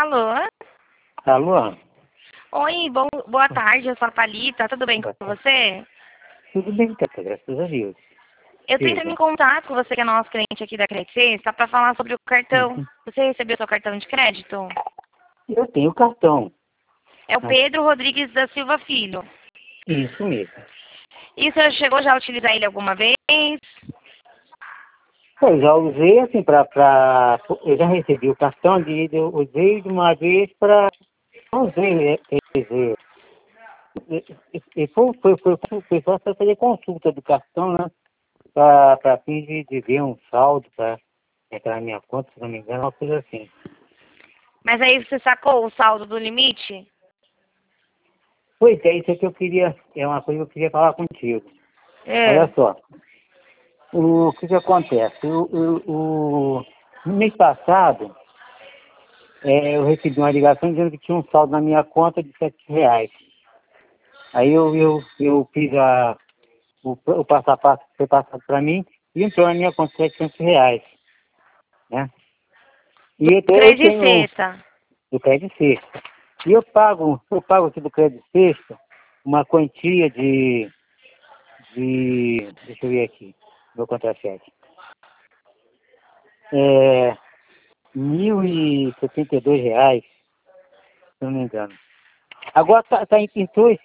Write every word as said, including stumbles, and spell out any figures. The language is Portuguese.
Alô? Alô? Oi, bom, boa tarde, eu sou a Thalita, tudo bem com você? Tudo bem, Tata, graças a Deus. Eu tô entrando em contato com você, que é nosso cliente aqui da Credit Sexta, para falar sobre o cartão. Uhum. Você recebeu seu cartão de crédito? Eu tenho cartão. É o Ah, Pedro Rodrigues da Silva Filho. Isso mesmo. E você chegou já a utilizar ele alguma vez? Eu já usei assim para. Pra... Eu já recebi o cartão de. Eu usei de uma vez para. Usei, né, quer dizer. E, e, e foi, foi, foi, foi só para fazer consulta do cartão, né? Para fim de, de ver um saldo para entrar na minha conta, se não me engano, uma coisa assim. Mas aí você sacou o saldo do limite? Pois é, isso é que eu queria. É uma coisa que eu queria falar contigo. É. Olha só. O que que acontece? O, o, o- no mês passado, é, eu recebi uma ligação dizendo que tinha um saldo na minha conta de sete reais. Aí eu, eu, eu fiz a, o, o passo a passo que foi passado para mim e entrou na minha conta setecentos reais, né? E eu, te- eu Credit tenho Sexta. do crédito sexta. E eu pago, eu pago aqui do crédito sexta uma quantia de, de, deixa eu ver aqui, meu contra-cheque. É, mil e setenta e dois reais, se não me engano. Agora tá, tá, entrou